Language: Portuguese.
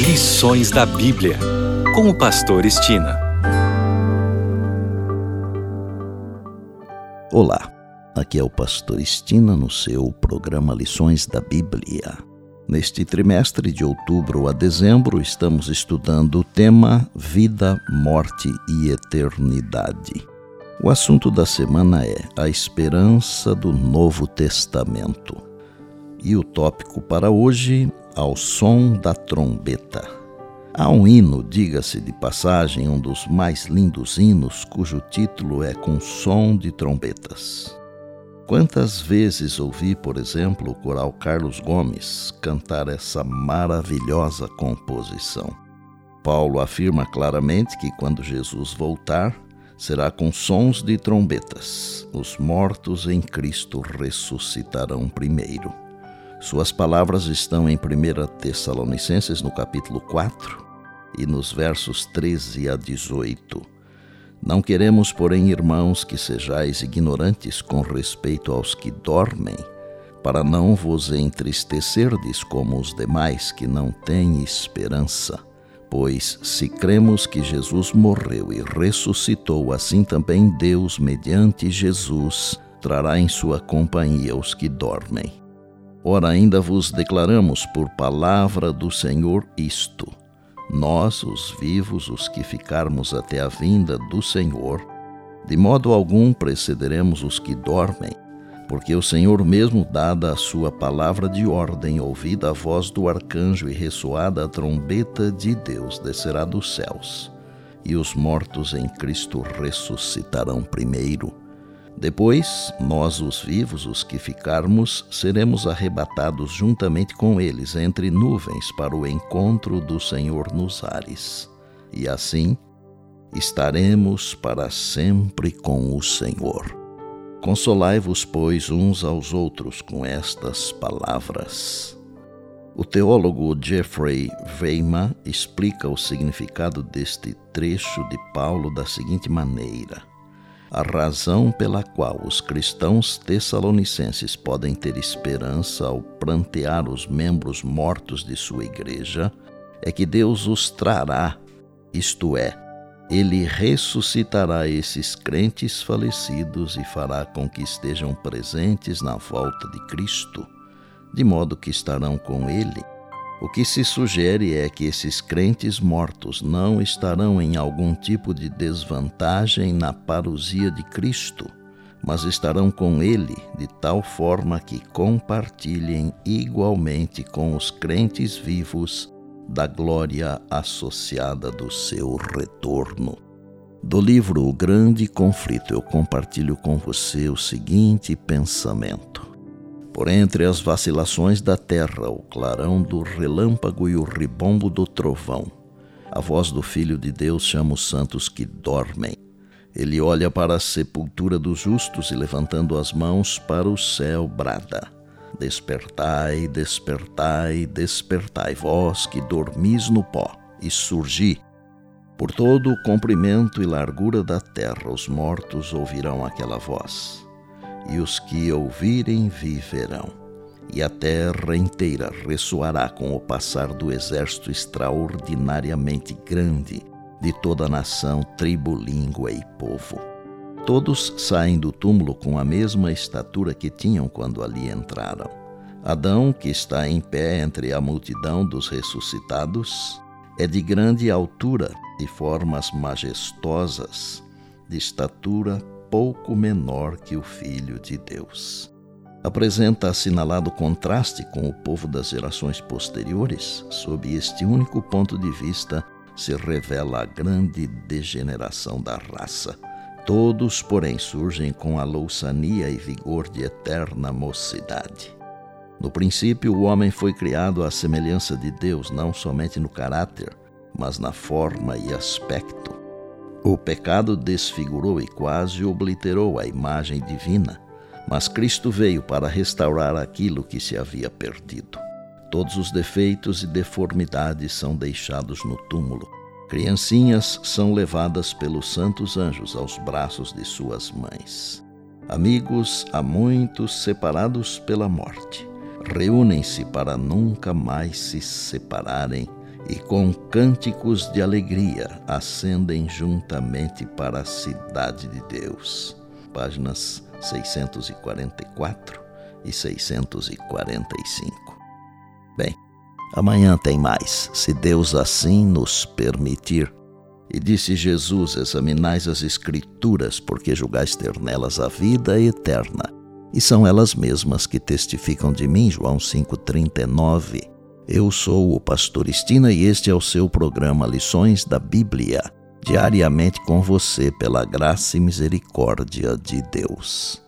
Lições da Bíblia, com o pastor Estina. Olá, aqui é o pastor Estina no seu programa Lições da Bíblia. Neste trimestre de outubro a dezembro estamos estudando o tema Vida, Morte e Eternidade. O assunto da semana é a esperança do Novo Testamento. E o tópico para hoje, ao som da trombeta. Há um hino, diga-se de passagem, um dos mais lindos hinos, cujo título é Com Som de Trombetas. Quantas vezes ouvi, por exemplo, o coral Carlos Gomes cantar essa maravilhosa composição. Paulo afirma claramente que quando Jesus voltar, será com sons de trombetas. Os mortos em Cristo ressuscitarão primeiro. Suas palavras estão em 1 Tessalonicenses, no capítulo 4, e nos versos 13 a 18. Não queremos, porém, irmãos, que sejais ignorantes com respeito aos que dormem, para não vos entristecerdes como os demais que não têm esperança. Pois, se cremos que Jesus morreu e ressuscitou, assim também Deus, mediante Jesus, trará em sua companhia os que dormem. Ora, ainda vos declaramos por palavra do Senhor isto: nós, os vivos, os que ficarmos até a vinda do Senhor, de modo algum precederemos os que dormem, porque o Senhor mesmo, dada a sua palavra de ordem, ouvida a voz do arcanjo e ressoada a trombeta de Deus, descerá dos céus, e os mortos em Cristo ressuscitarão primeiro. Depois, nós, os vivos, os que ficarmos, seremos arrebatados juntamente com eles entre nuvens para o encontro do Senhor nos ares. E assim, estaremos para sempre com o Senhor. Consolai-vos, pois, uns aos outros com estas palavras. O teólogo Jeffrey Weihmann explica o significado deste trecho de Paulo da seguinte maneira: a razão pela qual os cristãos tessalonicenses podem ter esperança ao prantear os membros mortos de sua igreja é que Deus os trará, isto é, Ele ressuscitará esses crentes falecidos e fará com que estejam presentes na volta de Cristo, de modo que estarão com Ele. O que se sugere é que esses crentes mortos não estarão em algum tipo de desvantagem na parousia de Cristo, mas estarão com Ele de tal forma que compartilhem igualmente com os crentes vivos da glória associada do seu retorno. Do livro O Grande Conflito, eu compartilho com você o seguinte pensamento: por entre as vacilações da terra, o clarão do relâmpago e o ribombo do trovão, a voz do Filho de Deus chama os santos que dormem. Ele olha para a sepultura dos justos e, levantando as mãos para o céu, brada: despertai, despertai, despertai, vós que dormis no pó, e surgi. Por todo o comprimento e largura da terra, os mortos ouvirão aquela voz. E os que ouvirem viverão, e a terra inteira ressoará com o passar do exército extraordinariamente grande de toda a nação, tribo, língua e povo. Todos saem do túmulo com a mesma estatura que tinham quando ali entraram. Adão, que está em pé entre a multidão dos ressuscitados, é de grande altura, de formas majestosas, de estatura pouco menor que o Filho de Deus. Apresenta assinalado contraste com o povo das gerações posteriores. Sob este único ponto de vista se revela a grande degeneração da raça. Todos, porém, surgem com a louçania e vigor de eterna mocidade. No princípio, o homem foi criado à semelhança de Deus, não somente no caráter, mas na forma e aspecto. O pecado desfigurou e quase obliterou a imagem divina, mas Cristo veio para restaurar aquilo que se havia perdido. Todos os defeitos e deformidades são deixados no túmulo. Criancinhas são levadas pelos santos anjos aos braços de suas mães. Amigos há muitos separados pela morte reúnem-se para nunca mais se separarem e com cânticos de alegria ascendem juntamente para a cidade de Deus. Páginas 644 e 645. Bem, amanhã tem mais, se Deus assim nos permitir. E disse Jesus: examinais as Escrituras, porque julgais ter nelas a vida eterna, e são elas mesmas que testificam de mim. João 5,39. Eu sou o pastor Estina e este é o seu programa Lições da Bíblia, diariamente com você pela graça e misericórdia de Deus.